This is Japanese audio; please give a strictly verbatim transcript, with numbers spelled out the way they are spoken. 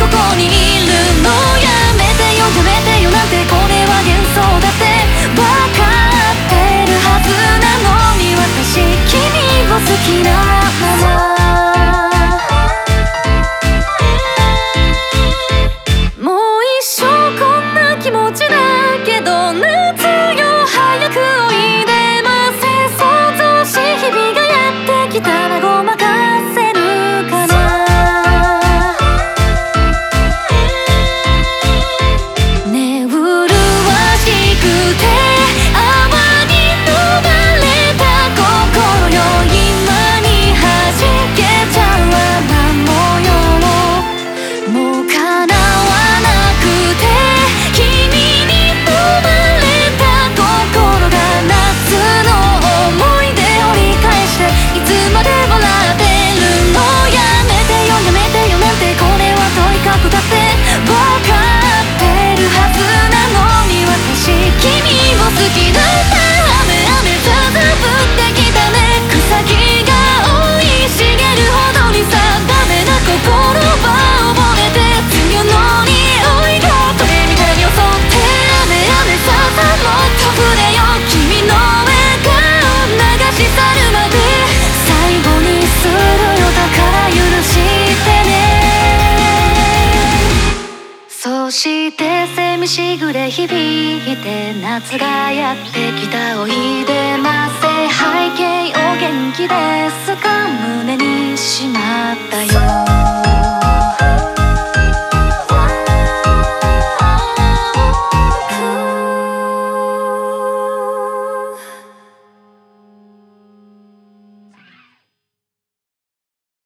こにいるの？やめてよやめてよなんてこれは幻想だって分かってるはずなのに私君を好きなままそしてセミしぐれ響いて夏がやってきたおいでませ背景お元気ですか胸にしまったよ